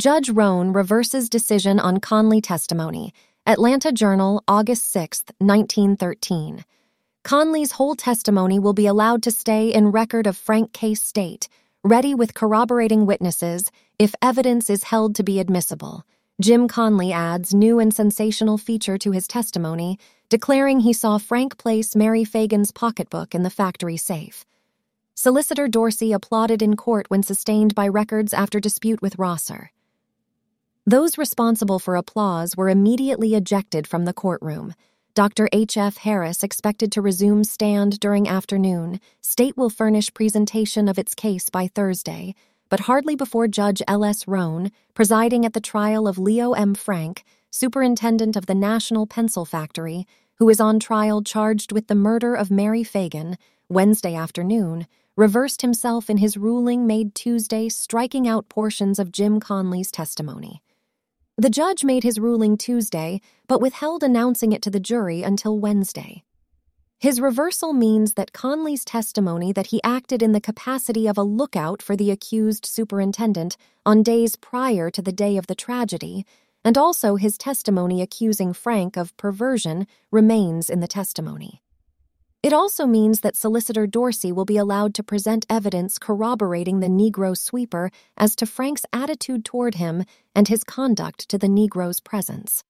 Judge Roan reverses decision on Conley testimony. Atlanta Journal, August 6, 1913. Conley's whole testimony will be allowed to stay in record of Frank Case State, ready with corroborating witnesses if evidence is held to be admissible. Jim Conley adds new and sensational feature to his testimony, declaring he saw Frank place Mary Fagan's pocketbook in the factory safe. Solicitor Dorsey applauded in court when sustained by records after dispute with Rosser. Those responsible for applause were immediately ejected from the courtroom. Dr. H.F. Harris expected to resume stand during afternoon. State will furnish presentation of its case by Thursday, but hardly before Judge L.S. Roan, presiding at the trial of Leo M. Frank, superintendent of the National Pencil Factory, who is on trial charged with the murder of Mary Fagan, Wednesday afternoon, reversed himself in his ruling made Tuesday, striking out portions of Jim Conley's testimony. The judge made his ruling Tuesday, but withheld announcing it to the jury until Wednesday. His reversal means that Conley's testimony that he acted in the capacity of a lookout for the accused superintendent on days prior to the day of the tragedy, and also his testimony accusing Frank of perversion, remains in the testimony. It also means that Solicitor Dorsey will be allowed to present evidence corroborating the Negro sweeper as to Frank's attitude toward him and his conduct to the Negro's presence.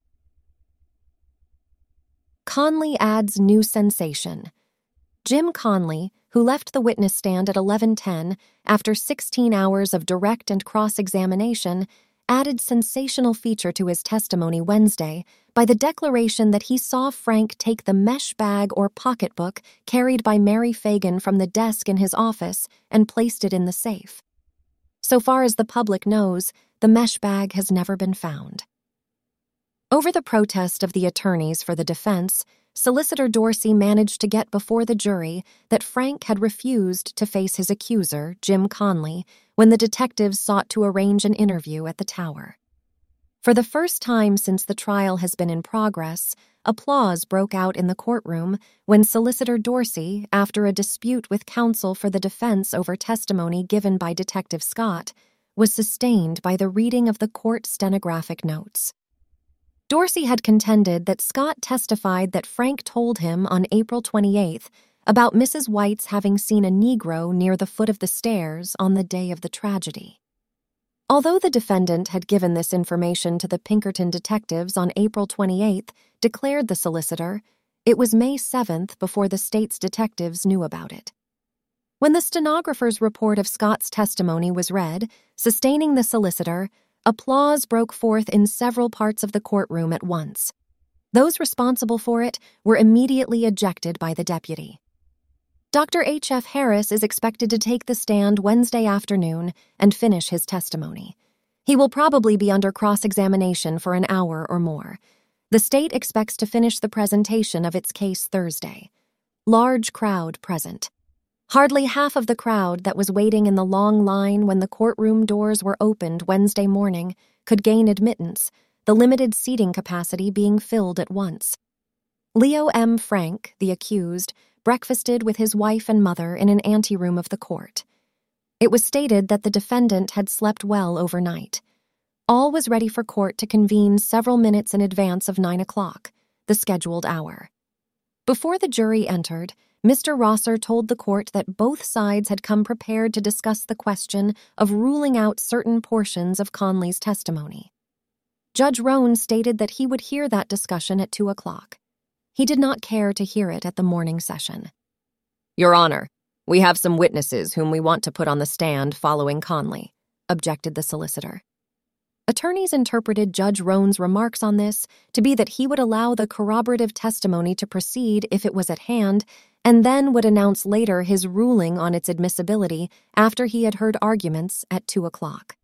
Conley adds new sensation. Jim Conley, who left the witness stand at 11:10 after 16 hours of direct and cross-examination, added sensational feature to his testimony Wednesday by the declaration that he saw Frank take the mesh bag or pocketbook carried by Mary Fagan from the desk in his office and placed it in the safe. So far as the public knows, the mesh bag has never been found. Over the protest of the attorneys for the defense, Solicitor Dorsey managed to get before the jury that Frank had refused to face his accuser, Jim Conley, when the detectives sought to arrange an interview at the Tower. For the first time since the trial has been in progress, applause broke out in the courtroom when Solicitor Dorsey, after a dispute with counsel for the defense over testimony given by Detective Scott, was sustained by the reading of the court stenographic notes. Dorsey had contended that Scott testified that Frank told him on April 28th about Mrs. White's having seen a Negro near the foot of the stairs on the day of the tragedy. Although the defendant had given this information to the Pinkerton detectives on April 28th, declared the solicitor, it was May 7th before the state's detectives knew about it. When the stenographer's report of Scott's testimony was read, sustaining the solicitor, applause broke forth in several parts of the courtroom at once. Those responsible for it were immediately ejected by the deputy. Dr. H.F. Harris is expected to take the stand Wednesday afternoon and finish his testimony. He will probably be under cross-examination for an hour or more. The state expects to finish the presentation of its case Thursday. Large crowd present. Hardly half of the crowd that was waiting in the long line when the courtroom doors were opened Wednesday morning could gain admittance, the limited seating capacity being filled at once. Leo M. Frank, the accused, breakfasted with his wife and mother in an anteroom of the court. It was stated that the defendant had slept well overnight. All was ready for court to convene several minutes in advance of 9 o'clock, the scheduled hour. Before the jury entered, Mr. Rosser told the court that both sides had come prepared to discuss the question of ruling out certain portions of Conley's testimony. Judge Roan stated that he would hear that discussion at 2 o'clock. He did not care to hear it at the morning session. "Your Honor, we have some witnesses whom we want to put on the stand following Conley," objected the solicitor. Attorneys interpreted Judge Roan's remarks on this to be that he would allow the corroborative testimony to proceed if it was at hand, and then would announce later his ruling on its admissibility after he had heard arguments at 2 o'clock.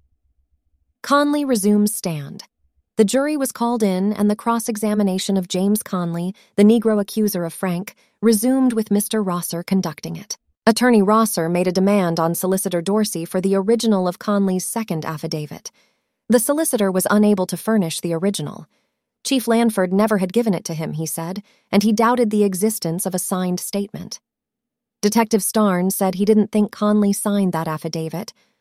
Conley resumes stand. The jury was called in, and the cross-examination of James Conley, the Negro accuser of Frank, resumed with Mr. Rosser conducting it. Attorney Rosser made a demand on Solicitor Dorsey for the original of Conley's second affidavit. The solicitor was unable to furnish the original. Chief Lanford never had given it to him, he said, and he doubted the existence of a signed statement. Detective Starnes said he didn't think Conley signed that affidavit,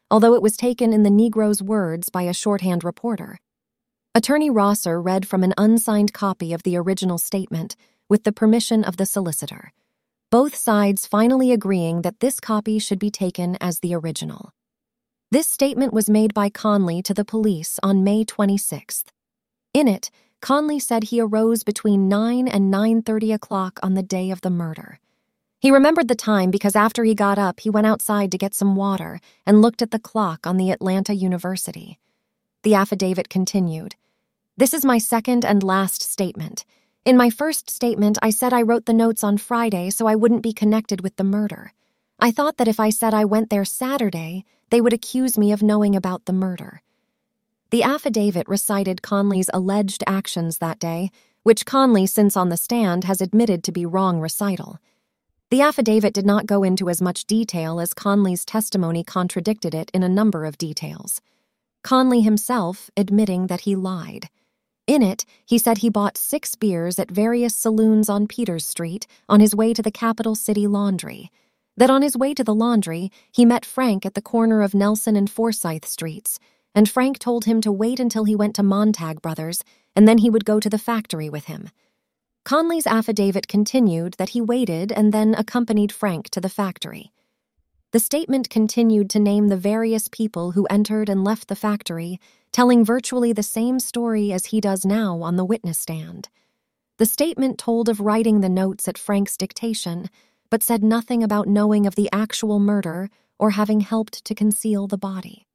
although it was taken in the Negro's words by a shorthand reporter. Attorney Rosser read from an unsigned copy of the original statement with the permission of the solicitor, both sides finally agreeing that this copy should be taken as the original. This statement was made by Conley to the police on May 26th. In it, Conley said he arose between 9 and 9:30 o'clock on the day of the murder. He remembered the time because after he got up, he went outside to get some water and looked at the clock on the Atlanta University. The affidavit continued, "This is my second and last statement. In my first statement, I said I wrote the notes on Friday so I wouldn't be connected with the murder. I thought that if I said I went there Saturday, they would accuse me of knowing about the murder." The affidavit recited Conley's alleged actions that day, which Conley, since on the stand, has admitted to be wrong recital. The affidavit did not go into as much detail as Conley's testimony contradicted it in a number of details. Conley himself admitting that he lied. In it, he said he bought 6 beers at various saloons on Peters Street on his way to the Capital City Laundry, that on his way to the laundry, he met Frank at the corner of Nelson and Forsyth Streets, and Frank told him to wait until he went to Montag Brothers, and then he would go to the factory with him. Conley's affidavit continued that he waited and then accompanied Frank to the factory. The statement continued to name the various people who entered and left the factory, telling virtually the same story as he does now on the witness stand. The statement told of writing the notes at Frank's dictation, but said nothing about knowing of the actual murder or having helped to conceal the body.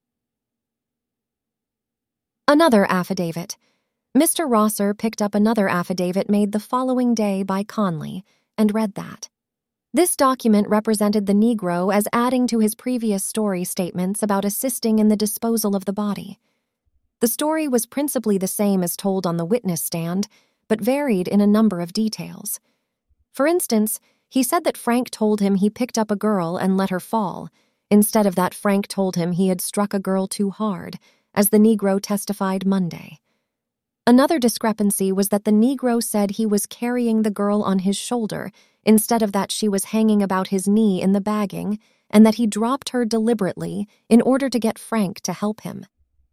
Another affidavit. Mr. Rosser picked up another affidavit made the following day by Conley and read that. This document represented the Negro as adding to his previous story statements about assisting in the disposal of the body. The story was principally the same as told on the witness stand, but varied in a number of details. For instance, he said that Frank told him he picked up a girl and let her fall, instead of that Frank told him he had struck a girl too hard, as the Negro testified Monday. Another discrepancy was that the Negro said he was carrying the girl on his shoulder instead of that she was hanging about his knee in the bagging, and that he dropped her deliberately in order to get Frank to help him.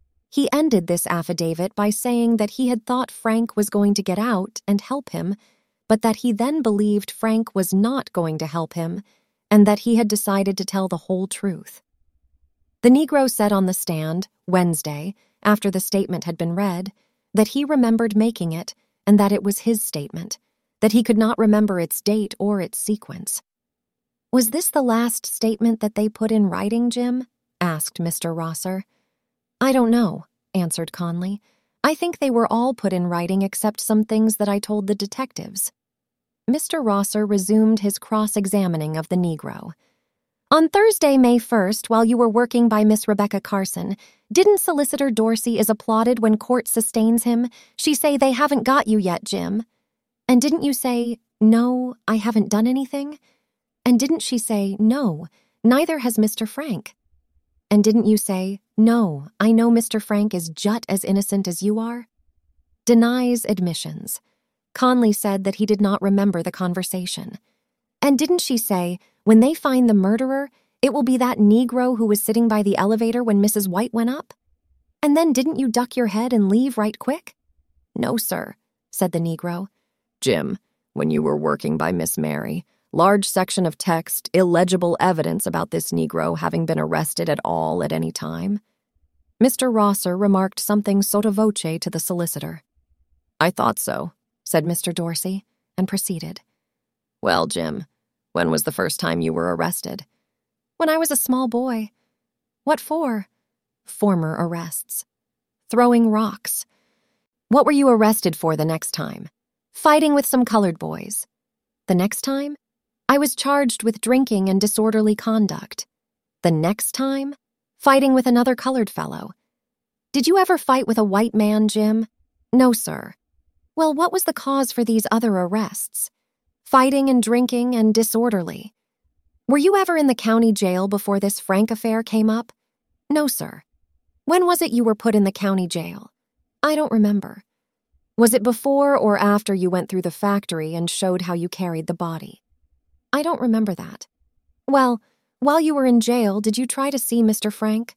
He ended this affidavit by saying that he had thought Frank was going to get out and help him, but that he then believed Frank was not going to help him, and that he had decided to tell the whole truth. The Negro said on the stand, Wednesday, after the statement had been read, that he remembered making it and that it was his statement, that he could not remember its date or its sequence. "Was this the last statement that they put in writing, Jim?" asked Mr. Rosser. "I don't know," answered Conley. "I think they were all put in writing except some things that I told the detectives." Mr. Rosser resumed his cross-examining of the Negro. "On Thursday, May 1st, while you were working by Miss Rebecca Carson, didn't Solicitor Dorsey is applauded when court sustains him? She say they haven't got you yet, Jim. And didn't you say, no, I haven't done anything? And didn't she say, no, neither has Mr. Frank? And didn't you say, no, I know Mr. Frank is just as innocent as you are?" Denies admissions. Conley said that he did not remember the conversation. "And didn't she say, when they find the murderer, it will be that Negro who was sitting by the elevator when Mrs. White went up? And then didn't you duck your head and leave right quick?" "No, sir," said the Negro. "Jim, when you were working by Miss Mary, large section of text, illegible evidence about this Negro having been arrested at all at any time." Mr. Rosser remarked something sotto voce to the solicitor. "I thought so," said Mr. Dorsey, and proceeded. "Well, Jim, when was the first time you were arrested?" "When I was a small boy." "What for?" "Former arrests." "Throwing rocks." "What were you arrested for the next time?" "Fighting with some colored boys." "The next time?" "I was charged with drinking and disorderly conduct." "The next time?" "Fighting with another colored fellow." "Did you ever fight with a white man, Jim?" "No, sir." "Well, what was the cause for these other arrests?" "Fighting and drinking and disorderly." "Were you ever in the county jail before this Frank affair came up?" "No, sir." "When was it you were put in the county jail?" "I don't remember." "Was it before or after you went through the factory and showed how you carried the body?" "I don't remember that." "Well, while you were in jail, did you try to see Mr. Frank?"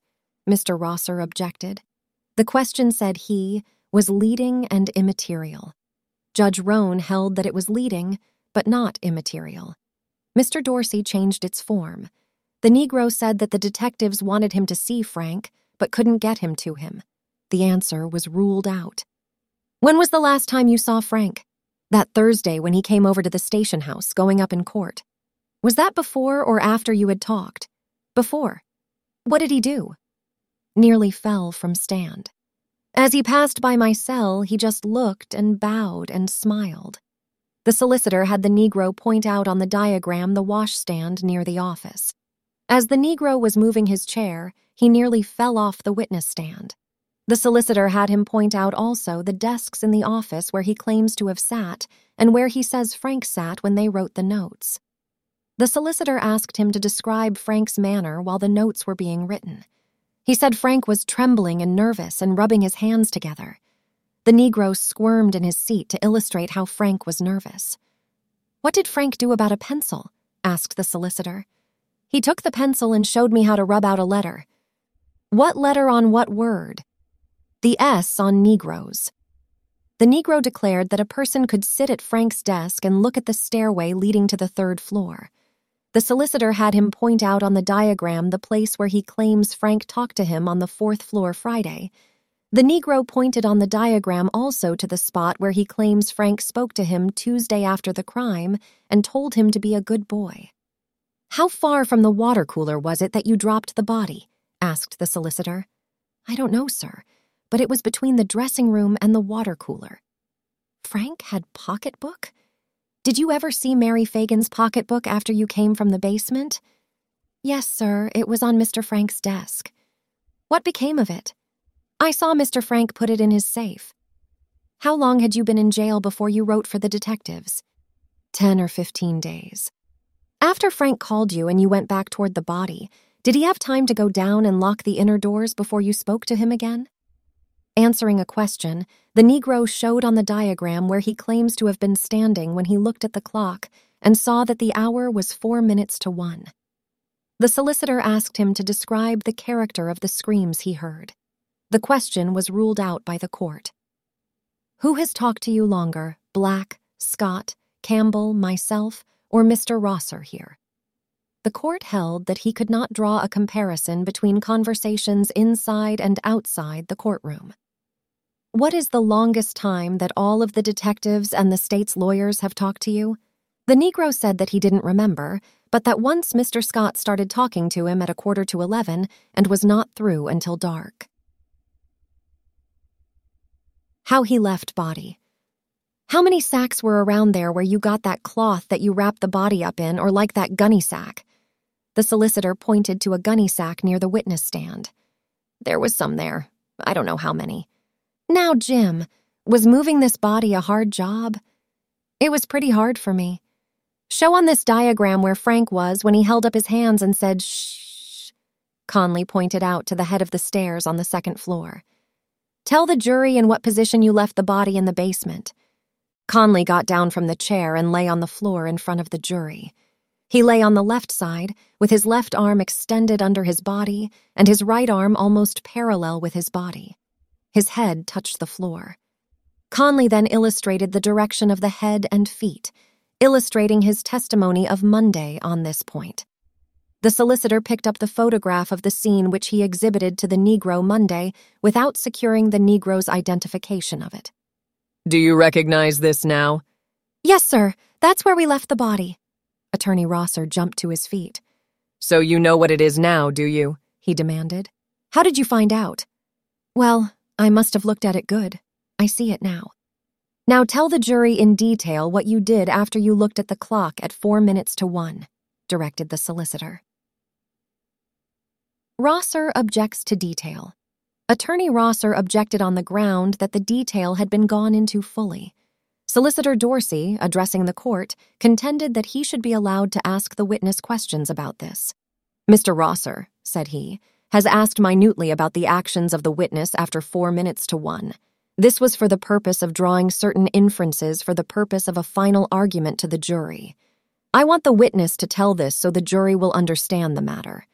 Mr. Rosser objected. The question said he was leading and immaterial. Judge Roan held that it was leading, but not immaterial. Mr. Dorsey changed its form. The Negro said that the detectives wanted him to see Frank, but couldn't get him to him. The answer was ruled out. When was the last time you saw Frank? That Thursday when he came over to the station house, going up in court. Was that before or after you had talked? Before. What did he do? Nearly fell from stand. As he passed by my cell, he just looked and bowed and smiled. The solicitor had the Negro point out on the diagram the washstand near the office. As the Negro was moving his chair, he nearly fell off the witness stand. The solicitor had him point out also the desks in the office where he claims to have sat and where he says Frank sat when they wrote the notes. The solicitor asked him to describe Frank's manner while the notes were being written. He said Frank was trembling and nervous and rubbing his hands together. The Negro squirmed in his seat to illustrate how Frank was nervous. "What did Frank do about a pencil?" asked the solicitor. "He took the pencil and showed me how to rub out a letter." "What letter on what word?" "The S on Negroes." The Negro declared that a person could sit at Frank's desk and look at the stairway leading to the third floor. The solicitor had him point out on the diagram the place where he claims Frank talked to him on the fourth floor Friday. The Negro pointed on the diagram also to the spot where he claims Frank spoke to him Tuesday after the crime and told him to be a good boy. "How far from the water cooler was it that you dropped the body?" asked the solicitor. "I don't know, sir, but it was between the dressing room and the water cooler." Frank had pocketbook? "Did you ever see Mary Fagan's pocketbook after you came from the basement?" "Yes, sir, it was on Mr. Frank's desk." "What became of it?" "I saw Mr. Frank put it in his safe." "How long had you been in jail before you wrote for the detectives?" 10 or 15 days. "After Frank called you and you went back toward the body, did he have time to go down and lock the inner doors before you spoke to him again?" Answering a question, the Negro showed on the diagram where he claims to have been standing when he looked at the clock and saw that the hour was 4 minutes to 1. The solicitor asked him to describe the character of the screams he heard. The question was ruled out by the court. "Who has talked to you longer, Black, Scott, Campbell, myself, or Mr. Rosser here?" The court held that he could not draw a comparison between conversations inside and outside the courtroom. "What is the longest time that all of the detectives and the state's lawyers have talked to you?" The Negro said that he didn't remember, but that once Mr. Scott started talking to him at 11:15 and was not through until dark. How he left body. "How many sacks were around there where you got that cloth that you wrapped the body up in, or like that gunny sack?" The solicitor pointed to a gunny sack near the witness stand. "There was some there. I don't know how many." "Now, Jim, was moving this body a hard job?" "It was pretty hard for me." "Show on this diagram where Frank was when he held up his hands and said, 'Shh.'" Conley pointed out to the head of the stairs on the second floor. "Tell the jury in what position you left the body in the basement." Conley got down from the chair and lay on the floor in front of the jury. He lay on the left side, with his left arm extended under his body and his right arm almost parallel with his body. His head touched the floor. Conley then illustrated the direction of the head and feet, illustrating his testimony of Monday on this point. The solicitor picked up the photograph of the scene which he exhibited to the Negro Monday without securing the Negro's identification of it. "Do you recognize this now?" "Yes, sir. That's where we left the body." Attorney Rosser jumped to his feet. "So you know what it is now, do you?" he demanded. "How did you find out?" "Well, I must have looked at it good. I see it now." "Now tell the jury in detail what you did after you looked at the clock at 4 minutes to 1, directed the solicitor. Rosser objects to detail. Attorney Rosser objected on the ground that the detail had been gone into fully. Solicitor Dorsey, addressing the court, contended that he should be allowed to ask the witness questions about this. "Mr. Rosser," said he, "has asked minutely about the actions of the witness after 4 minutes to 1. This was for the purpose of drawing certain inferences for the purpose of a final argument to the jury. I want the witness to tell this so the jury will understand the matter.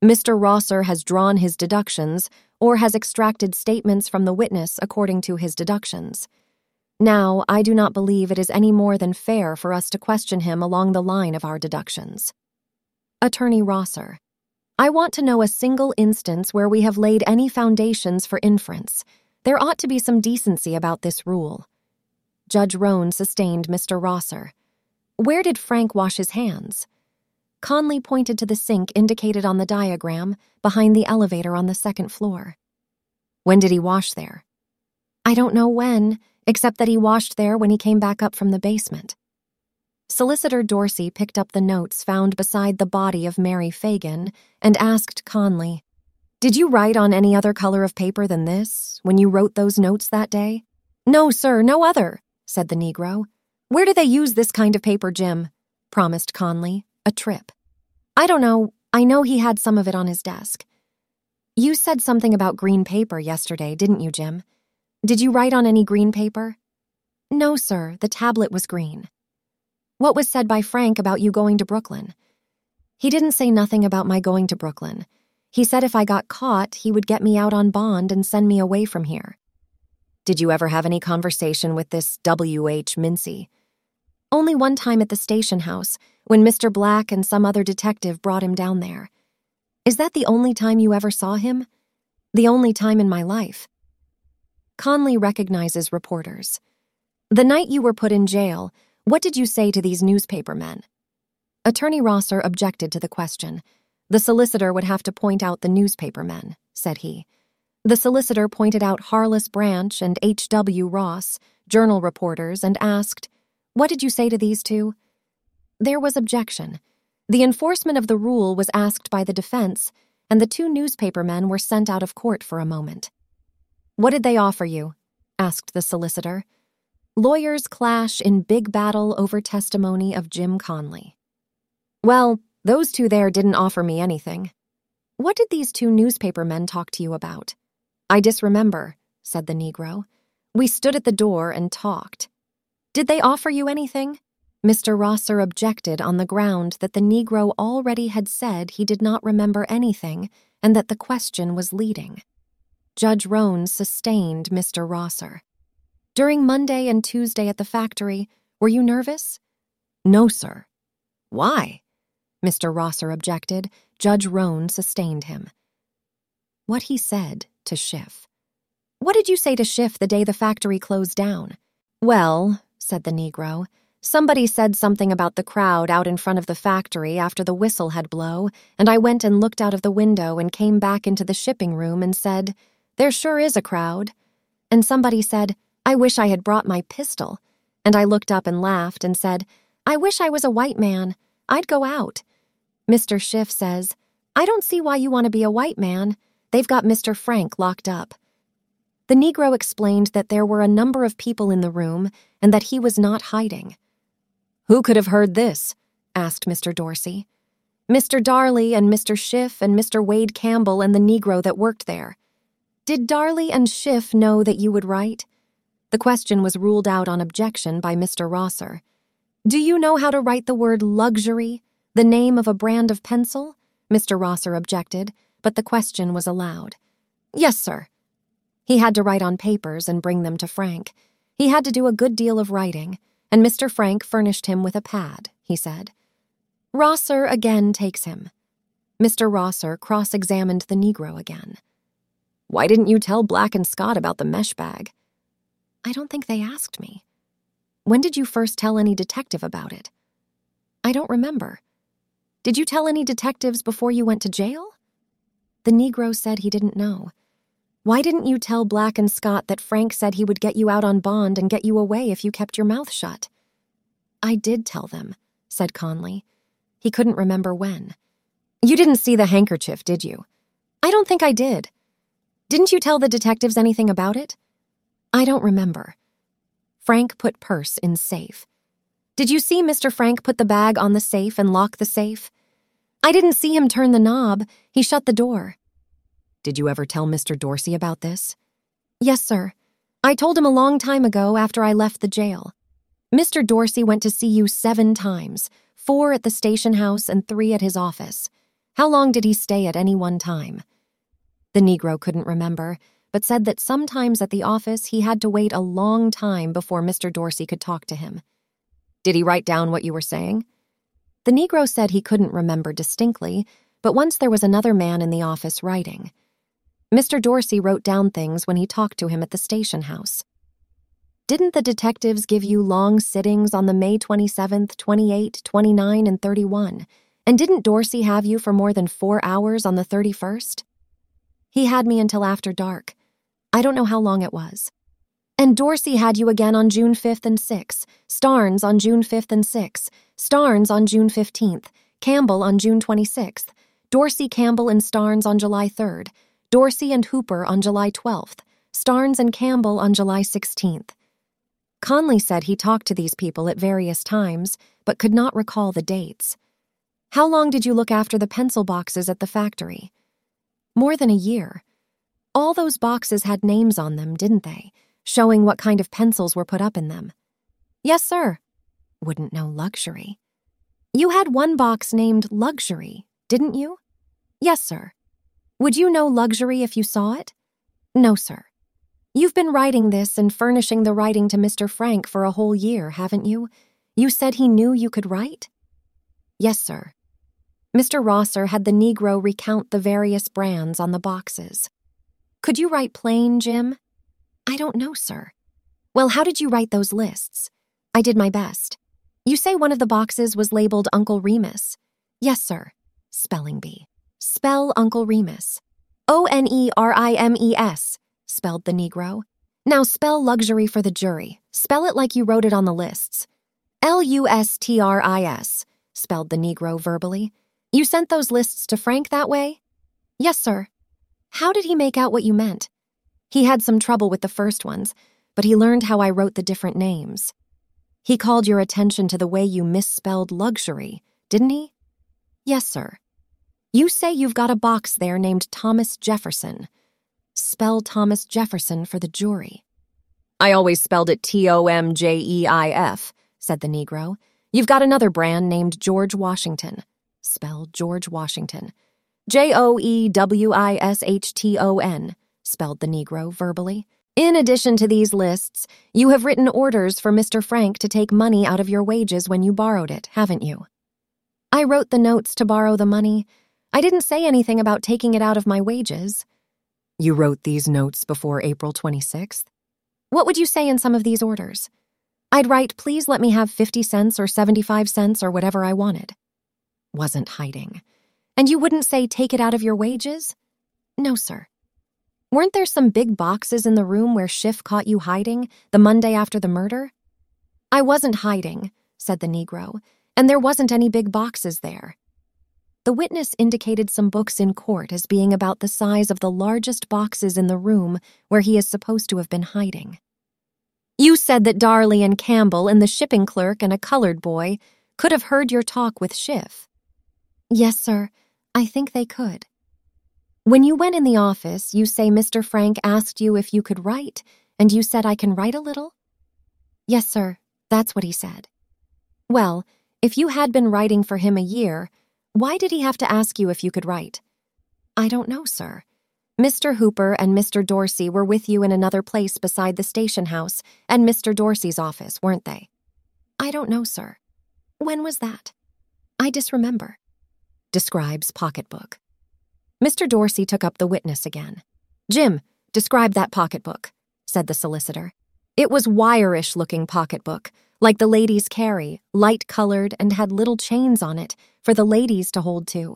Mr. Rosser has drawn his deductions or has extracted statements from the witness according to his deductions. Now, I do not believe it is any more than fair for us to question him along the line of our deductions. Attorney Rosser: I want to know a single instance where we have laid any foundations for inference. There ought to be some decency about this rule. Judge Rohn sustained Mr. Rosser. Where did Frank wash his hands? Conley pointed to the sink indicated on the diagram behind the elevator on the second floor. When did he wash there? I don't know when, except that he washed there when he came back up from the basement. Solicitor Dorsey picked up the notes found beside the body of Mary Fagan and asked Conley, Did you write on any other color of paper than this when you wrote those notes that day? No, sir, no other, said the Negro. Where do they use this kind of paper, Jim? Promised Conley. A trip. I don't know. I know he had some of it on his desk. You said something about green paper yesterday, didn't you, Jim? Did you write on any green paper? No, sir, the tablet was green. What was said by Frank about you going to Brooklyn? He didn't say nothing about my going to Brooklyn. He said if I got caught, he would get me out on bond and send me away from here. Did you ever have any conversation with this W.H. Mincy? Only one time at the station house, when Mr. Black and some other detective brought him down there. Is that the only time you ever saw him? The only time in my life. Conley recognizes reporters. The night you were put in jail, what did you say to these newspaper men? Attorney Rosser objected to the question. The solicitor would have to point out the newspaper men, said he. The solicitor pointed out Harless Branch and H.W. Ross, journal reporters, and asked, What did you say to these two? There was objection. The enforcement of the rule was asked by the defense, and the two newspaper men were sent out of court for a moment. What did they offer you? Asked the solicitor. Lawyers clash in big battle over testimony of Jim Conley. Well, those two there didn't offer me anything. What did these two newspaper men talk to you about? I disremember, said the Negro. We stood at the door and talked. Did they offer you anything? Mr. Rosser objected on the ground that the Negro already had said he did not remember anything and that the question was leading. Judge Rohn sustained Mr. Rosser. During Monday and Tuesday at the factory, were you nervous? No, sir. Why? Mr. Rosser objected. Judge Rohn sustained him. What he said to Schiff. What did you say to Schiff the day the factory closed down? Well, said the Negro, somebody said something about the crowd out in front of the factory after the whistle had blown, and I went and looked out of the window and came back into the shipping room and said, There sure is a crowd. And somebody said, I wish I had brought my pistol. And I looked up and laughed and said, I wish I was a white man. I'd go out. Mr. Schiff says, I don't see why you want to be a white man. They've got Mr. Frank locked up. The Negro explained that there were a number of people in the room and that he was not hiding. Who could have heard this? Asked Mr. Dorsey. Mr. Darley and Mr. Schiff and Mr. Wade Campbell and the Negro that worked there. Did Darley and Schiff know that you would write? The question was ruled out on objection by Mr. Rosser. Do you know how to write the word luxury, the name of a brand of pencil? Mr. Rosser objected, but the question was allowed. Yes, sir. He had to write on papers and bring them to Frank. He had to do a good deal of writing, and Mr. Frank furnished him with a pad, he said. Rosser again takes him. Mr. Rosser cross-examined the Negro again. Why didn't you tell Black and Scott about the mesh bag? I don't think they asked me. When did you first tell any detective about it? I don't remember. Did you tell any detectives before you went to jail? The Negro said he didn't know. Why didn't you tell Black and Scott that Frank said he would get you out on bond and get you away if you kept your mouth shut? I did tell them, said Conley. He couldn't remember when. You didn't see the handkerchief, did you? I don't think I did. Didn't you tell the detectives anything about it? I don't remember. Frank put purse in safe. Did you see Mr. Frank put the bag on the safe and lock the safe? I didn't see him turn the knob. He shut the door. Did you ever tell Mr. Dorsey about this? Yes, sir. I told him a long time ago after I left the jail. Mr. Dorsey went to see you 7 times, 4 at the station house and 3 at his office. How long did he stay at any one time? The Negro couldn't remember, but said that sometimes at the office he had to wait a long time before Mr. Dorsey could talk to him. Did he write down what you were saying? The Negro said he couldn't remember distinctly, but once there was another man in the office writing. Mr. Dorsey wrote down things when he talked to him at the station house. Didn't the detectives give you long sittings on the May 27th, 28, 29, and 31? And didn't Dorsey have you for more than 4 hours on the 31st? He had me until after dark. I don't know how long it was. And Dorsey had you again on June 5th and 6th, Starnes on June 5th and 6th, Starnes on June 15th, Campbell on June 26th, Dorsey, Campbell, and Starnes on July 3rd, Dorsey and Hooper on July 12th, Starnes and Campbell on July 16th. Conley said he talked to these people at various times, but could not recall the dates. How long did you look after the pencil boxes at the factory? More than a year. All those boxes had names on them, didn't they, showing what kind of pencils were put up in them? Yes, sir. Wouldn't know luxury. You had one box named luxury, didn't you? Yes, sir. Would you know luxury if you saw it? No, sir. You've been writing this and furnishing the writing to Mr. Frank for a whole year, haven't you? You said he knew you could write? Yes, sir. Mr. Rosser had the Negro recount the various brands on the boxes. Could you write plain, Jim? I don't know, sir. Well, how did you write those lists? I did my best. You say one of the boxes was labeled Uncle Remus. Yes, sir. Spelling bee. Spell Uncle Remus. Onerimes, spelled the Negro. Now spell luxury for the jury. Spell it like you wrote it on the lists. Lustris, spelled the Negro verbally. You sent those lists to Frank that way? Yes, sir. How did he make out what you meant? He had some trouble with the first ones, but he learned how I wrote the different names. He called your attention to the way you misspelled luxury, didn't he? Yes, sir. You say you've got a box there named Thomas Jefferson. Spell Thomas Jefferson for the jury. I always spelled it Tomjeif, said the Negro. You've got another brand named George Washington. Spell George Washington. Joewishton, spelled the Negro verbally. In addition to these lists, you have written orders for Mr. Frank to take money out of your wages when you borrowed it, haven't you? I wrote the notes to borrow the money. I didn't say anything about taking it out of my wages. You wrote these notes before April 26th? What would you say in some of these orders? I'd write, please let me have 50 cents or 75 cents or whatever I wanted. Wasn't hiding. And you wouldn't say take it out of your wages? No, sir. Weren't there some big boxes in the room where Schiff caught you hiding the Monday after the murder? I wasn't hiding, said the Negro, and there wasn't any big boxes there. The witness indicated some books in court as being about the size of the largest boxes in the room where he is supposed to have been hiding. You said that Darley and Campbell and the shipping clerk and a colored boy could have heard your talk with Schiff. Yes, sir. I think they could. When you went in the office, you say Mr. Frank asked you if you could write, and you said I can write a little? Yes, sir. That's what he said. Well, if you had been writing for him a year, why did he have to ask you if you could write? I don't know, sir. Mr. Hooper and Mr. Dorsey were with you in another place beside the station house and Mr. Dorsey's office, weren't they? I don't know, sir. When was that? I disremember. Describes pocketbook. Mr. Dorsey took up the witness again. Jim, describe that pocketbook, said the solicitor. It was wire-ish-looking pocketbook, like the ladies carry, light-colored and had little chains on it for the ladies to hold to.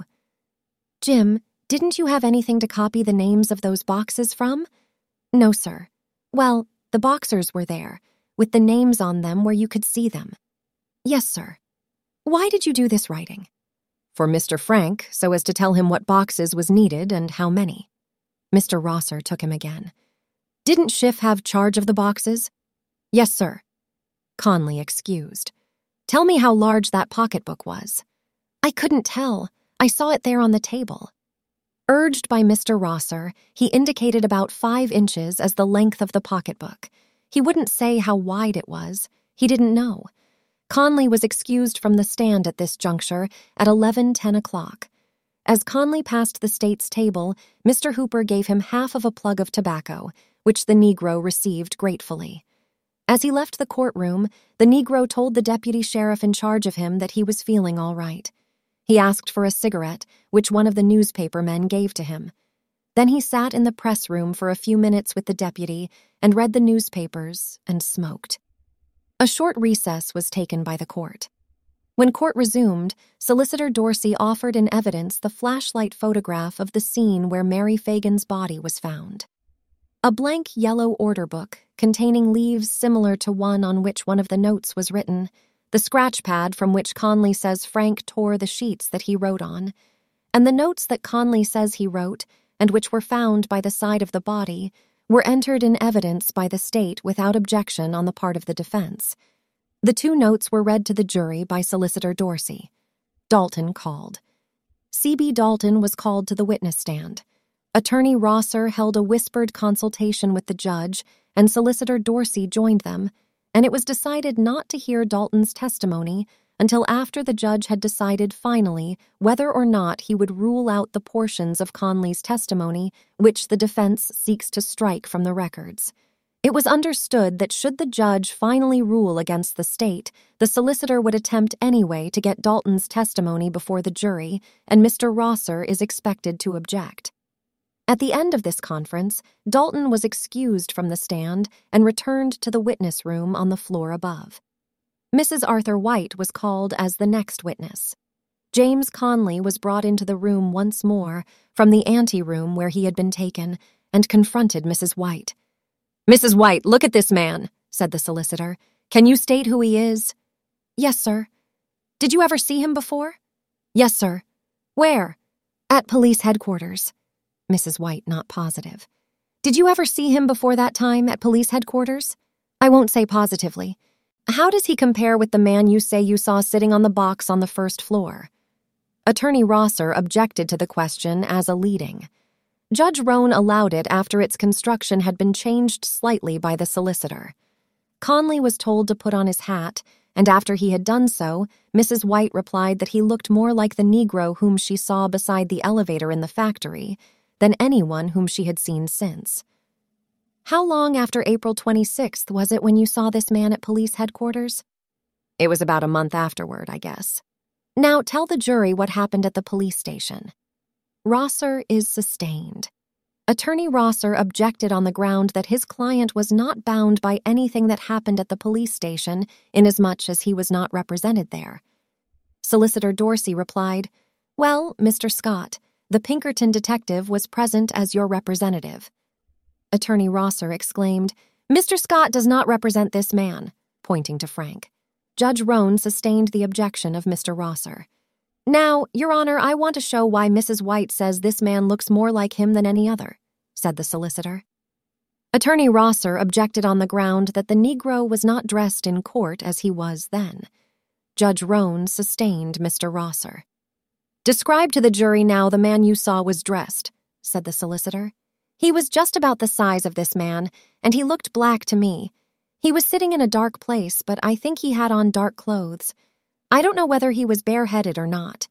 Jim, didn't you have anything to copy the names of those boxes from? No, sir. Well, the boxers were there, with the names on them where you could see them. Yes, sir. Why did you do this writing? For Mr. Frank, so as to tell him what boxes was needed and how many. Mr. Rosser took him again. Didn't Schiff have charge of the boxes? Yes, sir. Conley excused. Tell me how large that pocketbook was. I couldn't tell. I saw it there on the table. Urged by Mr. Rosser, he indicated about 5 inches as the length of the pocketbook. He wouldn't say how wide it was. He didn't know. Conley was excused from the stand at this juncture at 11:10 o'clock. As Conley passed the state's table, Mr. Hooper gave him half of a plug of tobacco, which the Negro received gratefully. As he left the courtroom, the Negro told the deputy sheriff in charge of him that he was feeling all right. He asked for a cigarette, which one of the newspaper men gave to him. Then he sat in the press room for a few minutes with the deputy and read the newspapers and smoked. A short recess was taken by the court. When court resumed, Solicitor Dorsey offered in evidence the flashlight photograph of the scene where Mary Fagan's body was found. A blank yellow order book containing leaves similar to one on which one of the notes was written, the scratch pad from which Conley says Frank tore the sheets that he wrote on, and the notes that Conley says he wrote, and which were found by the side of the body, were entered in evidence by the state without objection on the part of the defense. The two notes were read to the jury by Solicitor Dorsey. Dalton called. C.B. Dalton was called to the witness stand. Attorney Rosser held a whispered consultation with the judge, and Solicitor Dorsey joined them, and it was decided not to hear Dalton's testimony until after the judge had decided finally whether or not he would rule out the portions of Conley's testimony which the defense seeks to strike from the records. It was understood that should the judge finally rule against the state, the solicitor would attempt anyway to get Dalton's testimony before the jury, and Mr. Rosser is expected to object. At the end of this conference, Dalton was excused from the stand and returned to the witness room on the floor above. Mrs. Arthur White was called as the next witness. James Conley was brought into the room once more from the anteroom where he had been taken and confronted Mrs. White. "Mrs. White, look at this man," said the solicitor. "Can you state who he is?" "Yes, sir." "Did you ever see him before?" "Yes, sir." "Where?" "At police headquarters." Mrs. White not positive. "Did you ever see him before that time at police headquarters?" "I won't say positively." "How does he compare with the man you say you saw sitting on the box on the first floor?" Attorney Rosser objected to the question as a leading. Judge Roan allowed it after its construction had been changed slightly by the solicitor. Conley was told to put on his hat, and after he had done so, Mrs. White replied that he looked more like the Negro whom she saw beside the elevator in the factory than anyone whom she had seen since. "How long after April 26th was it when you saw this man at police headquarters?" "It was about a month afterward, I guess." "Now tell the jury what happened at the police station." Rosser is sustained. Attorney Rosser objected on the ground that his client was not bound by anything that happened at the police station inasmuch as he was not represented there. Solicitor Dorsey replied, "Well, Mr. Scott, the Pinkerton detective was present as your representative." Attorney Rosser exclaimed, "Mr. Scott does not represent this man," pointing to Frank. Judge Roan sustained the objection of Mr. Rosser. "Now, Your Honor, I want to show why Mrs. White says this man looks more like him than any other," said the solicitor. Attorney Rosser objected on the ground that the Negro was not dressed in court as he was then. Judge Roan sustained Mr. Rosser. "Describe to the jury now the man you saw was dressed," said the solicitor. "He was just about the size of this man, and he looked black to me. He was sitting in a dark place, but I think he had on dark clothes. I don't know whether he was bareheaded or not."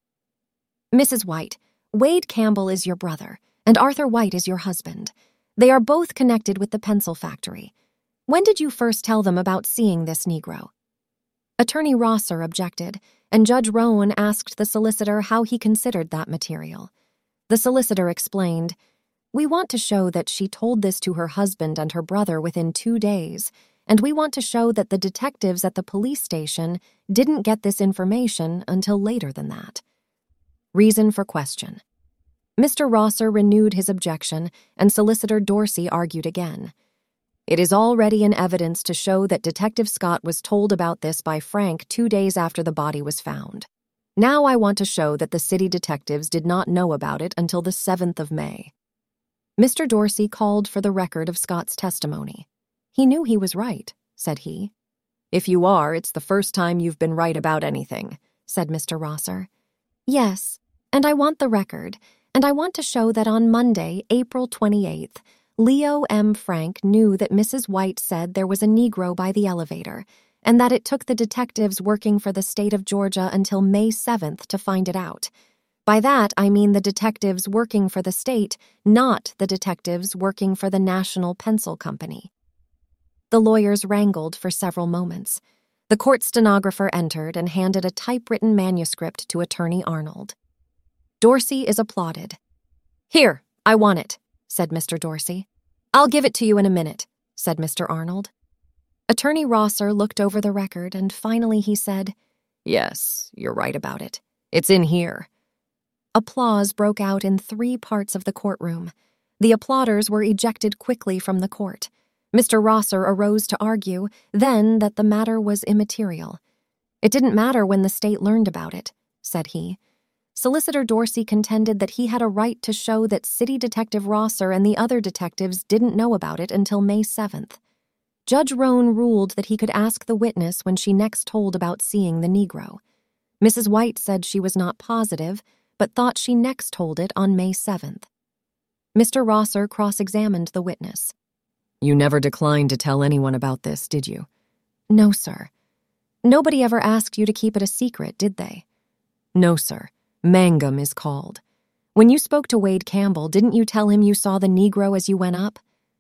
"Mrs. White, Wade Campbell is your brother, and Arthur White is your husband. They are both connected with the pencil factory. When did you first tell them about seeing this Negro?" Attorney Rosser objected, and Judge Roan asked the solicitor how he considered that material. The solicitor explained, "We want to show that she told this to her husband and her brother within 2 days, and we want to show that the detectives at the police station didn't get this information until later than that." Reason for question. Mr. Rosser renewed his objection, and Solicitor Dorsey argued again. "It is already in evidence to show that Detective Scott was told about this by Frank 2 days after the body was found. Now I want to show that the city detectives did not know about it until the 7th of May. Mr. Dorsey called for the record of Scott's testimony. "He knew he was right," said he. "If you are, it's the first time you've been right about anything," said Mr. Rosser. "Yes, and I want the record, and I want to show that on Monday, April 28th, Leo M. Frank knew that Mrs. White said there was a Negro by the elevator, and that it took the detectives working for the state of Georgia until May 7th to find it out. By that, I mean the detectives working for the state, not the detectives working for the National Pencil Company. The lawyers wrangled for several moments. The court stenographer entered and handed a typewritten manuscript to Attorney Arnold. Dorsey is applauded. "Here, I want it," said Mr. Dorsey. "I'll give it to you in a minute," said Mr. Arnold. Attorney Rosser looked over the record and finally he said, "Yes, you're right about it. It's in here." Applause broke out in 3 parts of the courtroom. The applauders were ejected quickly from the court. Mr. Rosser arose to argue, then, that the matter was immaterial. "It didn't matter when the state learned about it," said he. Solicitor Dorsey contended that he had a right to show that City Detective Rosser and the other detectives didn't know about it until May 7th. Judge Roan ruled that he could ask the witness when she next told about seeing the Negro. Mrs. White said she was not positive, but thought she next told it on May 7th. Mr. Rosser cross-examined the witness. "You never declined to tell anyone about this, did you?" "No, sir." "Nobody ever asked you to keep it a secret, did they?" "No, sir. Mangum is called. When you spoke to Wade Campbell, didn't you tell him you saw the Negro as you went up?"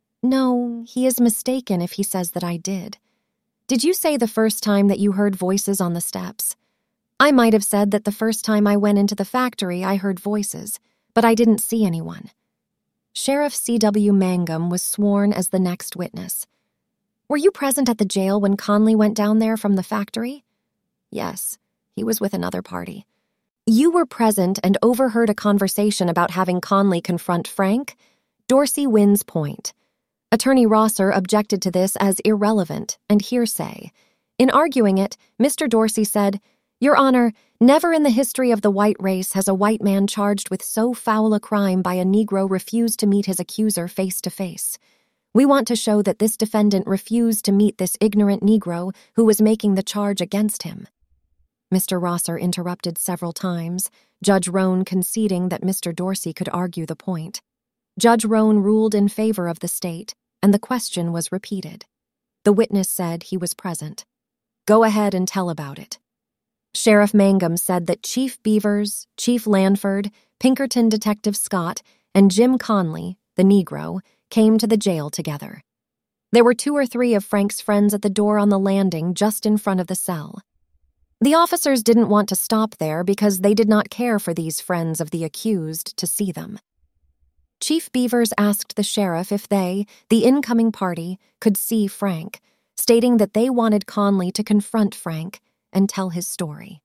"No, he is mistaken if he says that I did." "Did you say the first time that you heard voices on the steps?" "I might have said that the first time I went into the factory I heard voices, but I didn't see anyone." Sheriff C.W. Mangum was sworn as the next witness. "Were you present at the jail when Conley went down there from the factory?" "Yes, he was with another party." "You were present and overheard a conversation about having Conley confront Frank?" Dorsey wins point. Attorney Rosser objected to this as irrelevant and hearsay. In arguing it, Mr. Dorsey said, "Your Honor, never in the history of the white race has a white man charged with so foul a crime by a Negro refused to meet his accuser face to face. We want to show that this defendant refused to meet this ignorant Negro who was making the charge against him." Mr. Rosser interrupted several times, Judge Roan conceding that Mr. Dorsey could argue the point. Judge Roan ruled in favor of the state, and the question was repeated. The witness said he was present. "Go ahead and tell about it." Sheriff Mangum said that Chief Beavers, Chief Lanford, Pinkerton Detective Scott, and Jim Conley, the Negro, came to the jail together. There were 2 or 3 of Frank's friends at the door on the landing just in front of the cell. The officers didn't want to stop there because they did not care for these friends of the accused to see them. Chief Beavers asked the sheriff if they, the incoming party, could see Frank, stating that they wanted Conley to confront Frank and tell his story.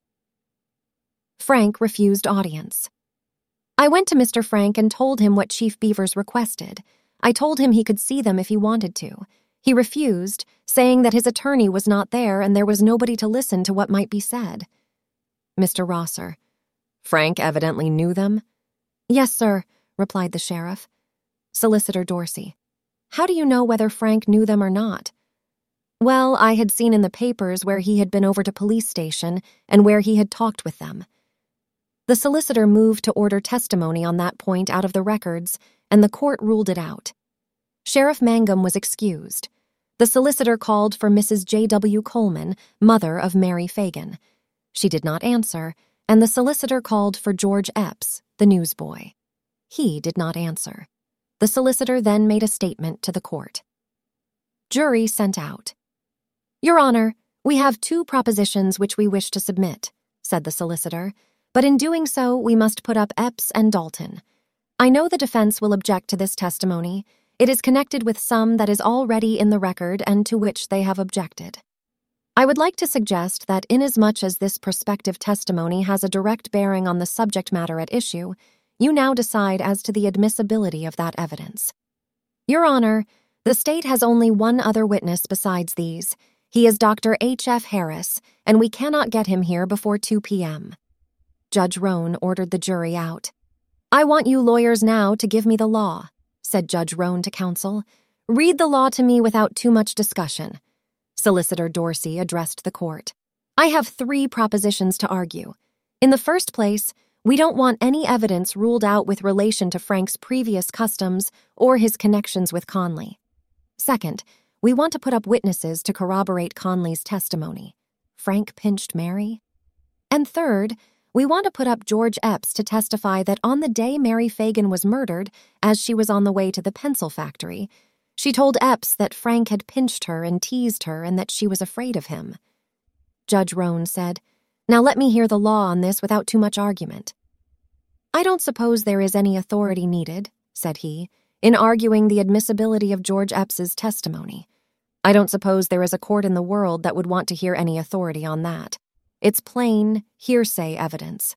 Frank refused audience. "I went to Mr. Frank and told him what Chief Beavers requested. I told him he could see them if he wanted to. He refused, saying that his attorney was not there and there was nobody to listen to what might be said." Mr. Rosser: "Frank evidently knew them?" "Yes, sir," replied the sheriff. Solicitor Dorsey: "How do you know whether Frank knew them or not?" "Well, I had seen in the papers where he had been over to police station and where he had talked with them." The solicitor moved to order testimony on that point out of the records, and the court ruled it out. Sheriff Mangum was excused. The solicitor called for Mrs. J.W. Coleman, mother of Mary Fagan. She did not answer, and the solicitor called for George Epps, the newsboy. He did not answer. The solicitor then made a statement to the court. Jury sent out. "Your Honor, we have 2 propositions which we wish to submit," said the solicitor, "but in doing so we must put up Epps and Dalton. I know the defense will object to this testimony. It is connected with some that is already in the record and to which they have objected. I would like to suggest that inasmuch as this prospective testimony has a direct bearing on the subject matter at issue, you now decide as to the admissibility of that evidence. Your Honor, the state has only one other witness besides these. He is Dr. H.F. Harris, and we cannot get him here before 2 p.m. Judge Roan ordered the jury out. "I want you lawyers now to give me the law," said Judge Roan to counsel. "Read the law to me without too much discussion." Solicitor Dorsey addressed the court. "I have 3 propositions to argue. In the first place, we don't want any evidence ruled out with relation to Frank's previous customs or his connections with Conley. Second, we want to put up witnesses to corroborate Conley's testimony. Frank pinched Mary. And third, We want to put up George Epps to testify that on the day Mary Fagan was murdered, as she was on the way to the pencil factory, she told Epps that Frank had pinched her and teased her and that she was afraid of him. Judge Roan said, "Now let me hear the law on this without too much argument." "I don't suppose there is any authority needed," said he, "in arguing the admissibility of George Epps's testimony. I don't suppose there is a court in the world that would want to hear any authority on that. It's plain, hearsay evidence."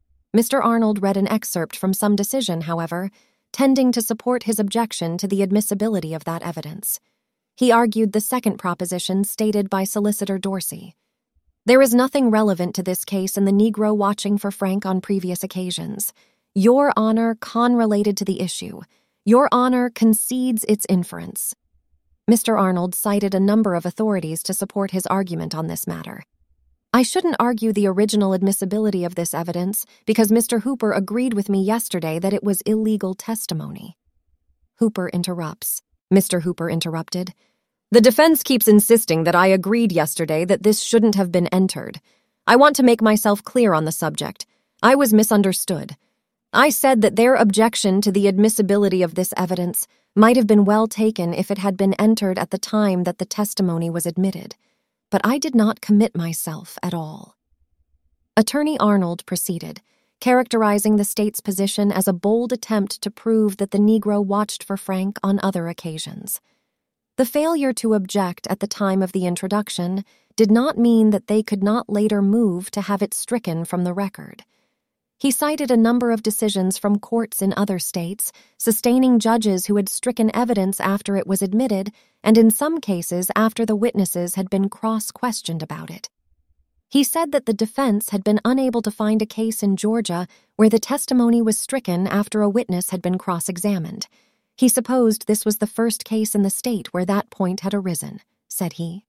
Mr. Arnold read an excerpt from some decision, however, tending to support his objection to the admissibility of that evidence. He argued the second proposition stated by Solicitor Dorsey. "There is nothing relevant to this case in the Negro watching for Frank on previous occasions. Your Honor con-related to the issue. Your Honor concedes its inference." Mr. Arnold cited a number of authorities to support his argument on this matter. "I shouldn't argue the original admissibility of this evidence because Mr. Hooper agreed with me yesterday that it was illegal testimony." Hooper interrupts. Mr. Hooper interrupted. "The defense keeps insisting that I agreed yesterday that this shouldn't have been entered. I want to make myself clear on the subject. I was misunderstood. I said that their objection to the admissibility of this evidence might have been well taken if it had been entered at the time that the testimony was admitted. But I did not commit myself at all." Attorney Arnold proceeded, characterizing the state's position as a bold attempt to prove that the Negro watched for Frank on other occasions. The failure to object at the time of the introduction did not mean that they could not later move to have it stricken from the record. He cited a number of decisions from courts in other states, sustaining judges who had stricken evidence after it was admitted, and in some cases after the witnesses had been cross-questioned about it. He said that the defense had been unable to find a case in Georgia where the testimony was stricken after a witness had been cross-examined. He supposed this was the first case in the state where that point had arisen, said he.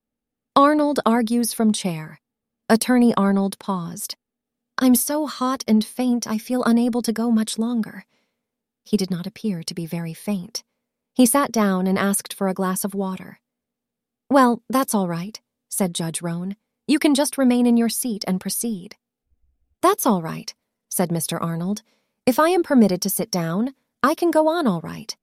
Arnold argues from chair. Attorney Arnold paused. "I'm so hot and faint I feel unable to go much longer." He did not appear to be very faint. He sat down and asked for a glass of water. "Well, that's all right," said Judge Roan. "You can just remain in your seat and proceed." "That's all right," said Mr. Arnold. "If I am permitted to sit down, I can go on all right."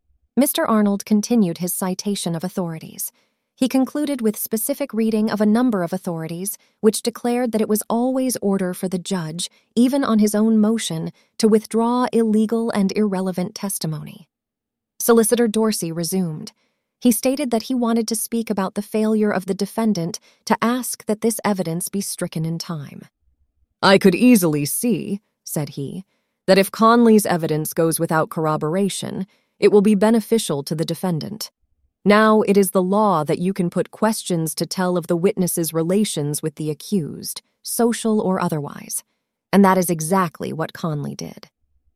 Mr. Arnold continued his citation of authorities. He concluded with specific reading of a number of authorities which declared that it was always order for the judge, even on his own motion, to withdraw illegal and irrelevant testimony. Solicitor Dorsey resumed. He stated that he wanted to speak about the failure of the defendant to ask that this evidence be stricken in time. "I could easily see," said he, "that if Conley's evidence goes without corroboration, it will be beneficial to the defendant. Now it is the law that you can put questions to tell of the witness's relations with the accused, social or otherwise, and that is exactly what Conley did."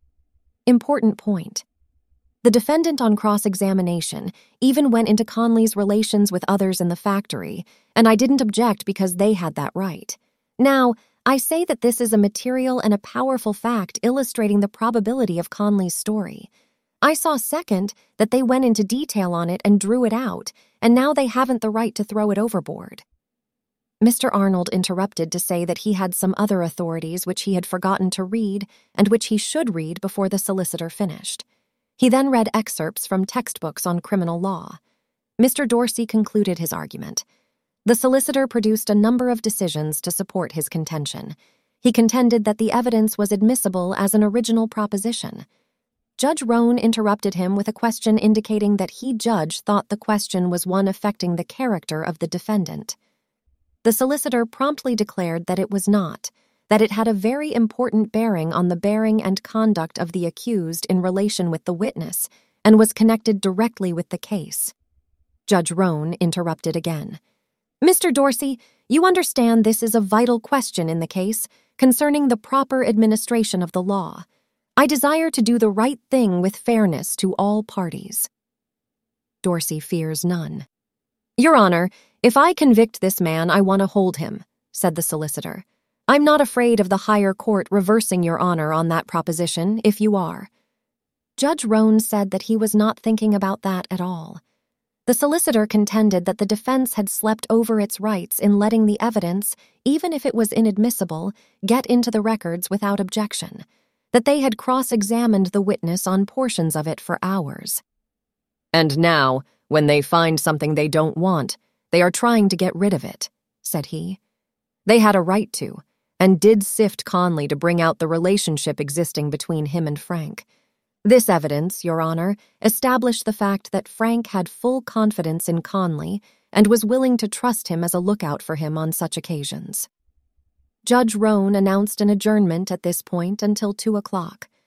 Important point. The defendant on cross-examination even went into Conley's relations with others in the factory, and I didn't object because they had that right. Now, I say that this is a material and a powerful fact illustrating the probability of Conley's story. I saw second that they went into detail on it and drew it out, and now they haven't the right to throw it overboard. Mr. Arnold interrupted to say that he had some other authorities which he had forgotten to read and which he should read before the solicitor finished. He then read excerpts from textbooks on criminal law. Mr. Dorsey concluded his argument. The solicitor produced a number of decisions to support his contention. He contended that the evidence was admissible as an original proposition. Judge Roan interrupted him with a question indicating that he, Judge, thought the question was one affecting the character of the defendant. The solicitor promptly declared that it was not, that it had a very important bearing on the bearing and conduct of the accused in relation with the witness, and was connected directly with the case. Judge Roan interrupted again. "Mr. Dorsey, you understand this is a vital question in the case concerning the proper administration of the law. I desire to do the right thing with fairness to all parties." Dorsey fears none. "Your Honor, if I convict this man, I want to hold him," said the solicitor. "I'm not afraid of the higher court reversing Your Honor on that proposition, if you are." Judge Roan said that he was not thinking about that at all. The solicitor contended that the defense had slept over its rights in letting the evidence, even if it was inadmissible, get into the records without objection, that they had cross-examined the witness on portions of it for hours. And now, when they find something they don't want, they are trying to get rid of it, said he. They had a right to, and did sift Conley to bring out the relationship existing between him and Frank. This evidence, Your Honor, established the fact that Frank had full confidence in Conley and was willing to trust him as a lookout for him on such occasions. Judge Roan announced an adjournment at this point until 2 o'clock,